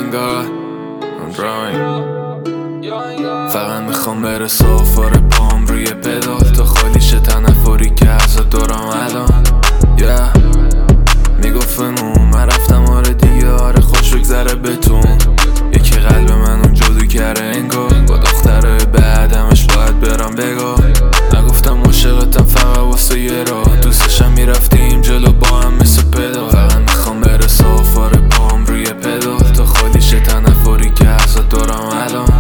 God I'm drawing. فقط میخوام برسه آفار پام روی پدال تا خالیشه تنفری که ازت دارم الان. میگفتم من رفتم آره دیگه، آره خوش بگذره بتون. یکی قلب من اون جادو کرده انگار، با دختره بعدمش باید برم بگاه. نگفتم عاشقتم فقط واسه یه راه، دوستشم میرفتیم جلو با هم مثل پدال. فقط میخوام برسه آفار پام روی پدال تا خالیشه تنفری که ازت دارم الان.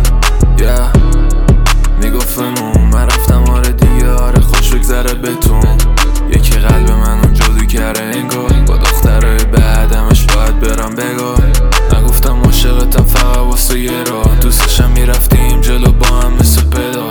میگفتم من رفتم آره دیگه، آره خوش بگذره بتون. یکی قلب من اون جادو کرده انگار، با دختره بعدمش باید برم بگاه. نگفتم عاشقتم فقط واسه یه راه، دوستشم میرفتیم جلو با هم مثل پدال.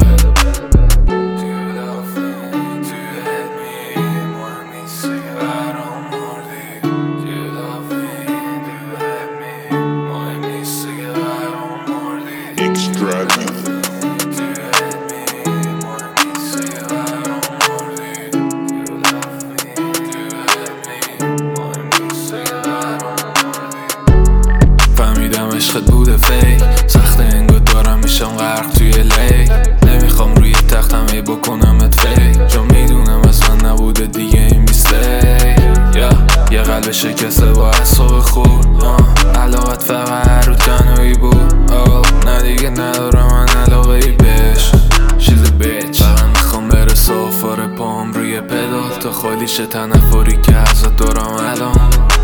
فهمیدم عشقت بوده فیک، سخت انگار دارم میشم غرق توی لیک. نمیخوام روی تختم ای بکنمت فیک، چون میدونم از من نبوده دیگه این میستیک. یه قلب شکسته با اعصاب خوب، علاقت فقط رو تنهایی بود. نه دیگه ندارم من علاقه ای بهش، she's a bitch. فقط میخوام برسه آفار پام روی پدال تا خالیشه تنفری که ازت دارم الان.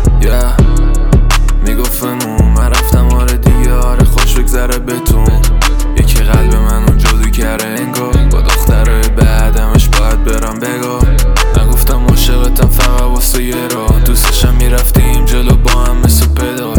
میگفتم من رفتم آره دیگه، آره خوش بگذره بتون. یکی قلب من اون جادو کرده انگار، با دختره بعدمش باید برم بگاه. نگفتم عاشقتم فقط واسه یه راه، دوستشم میرفتیم جلو با هم مثل پدال.